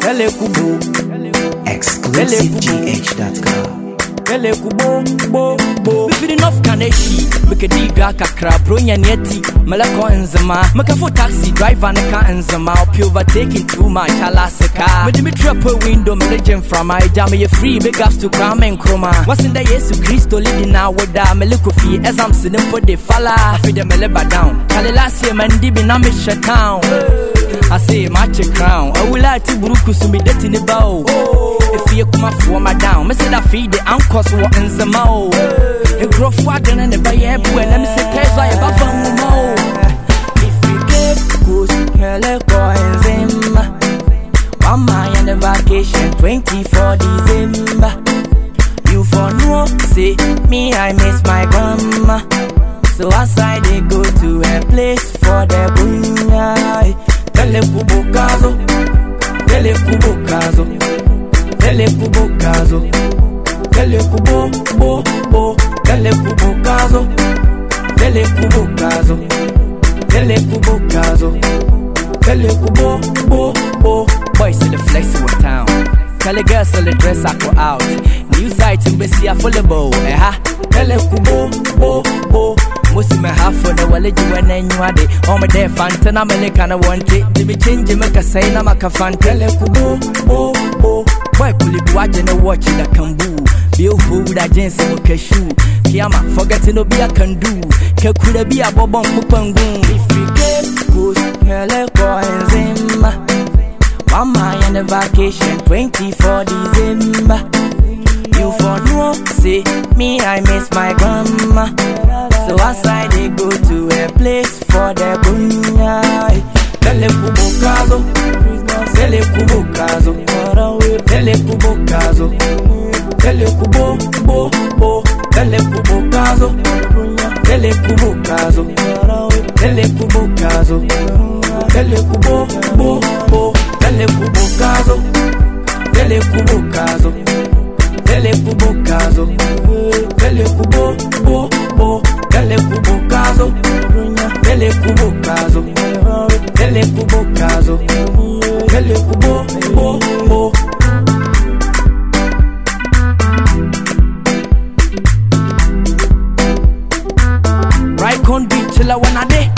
ExclusiveGH.com. Ele kubo bo bo. Me feeling off kaneshi. Me ke diga kakra bronya neti. Me la ko enzema. Me ka for taxi driver ne ka enzema. Opi overtaking too much alaseka. Me di me trap a window me legend from my jam me free big ups to crown and chroma. What's in the Yesu Christo leading now with that me look fi as I'm sitting for the falla. I feel the me leba down. Kale last year man di be na me shut down. I say match a crown. I will like to buruku so me det in the bow. If you come up for my down, me say that feed the uncles what in the mouth. A gruff wagon and the buy everywhere. Let me say, there's why about more. If you get good, hell, coins in Mama and the vacation 24 December. You for no say me, I miss my grandma. So outside they go to a place for the bunya. Tele kubo kazo, tele kubo kazo. Tele kubo kazo, tele kubo bo bo, tele kubo kazo, tele kubo kazo, tele kubo kazo, tele kubo bo bo. Boys in the flex in town, tele girls in the dress I go out. New site in Bessie affordable, tele kubo bo bo. Most of my half for the wallet you and you are the on my day Fanta American want it. They be changing make a say na maka fan tele kubo bo bo. Boy, could you watching and watching that can boo? Be a fool that jeans and a shoe. Kiama, forgetting to be a can do. Could be a bobon pupangoon. If you get good, hell, coins in Mama and the vacation 24 December. You for no say me, I miss my grandma. So outside they go to a place for the bunya. Tele kubo kazo, tele kubo kazo. Tele kubo kazo, tele kubo bo bo, tele kubo kazo, tele kubo kazo, tele kubo kazo, tele kubo bo bo, tele kubo kazo, tele kubo kazo, tele kubo kazo, tele kubo bo bo, tele kubo kazo, tele kubo kazo, tele kubo kazo, tele kubo bo bo. Right on beat till I wanna day.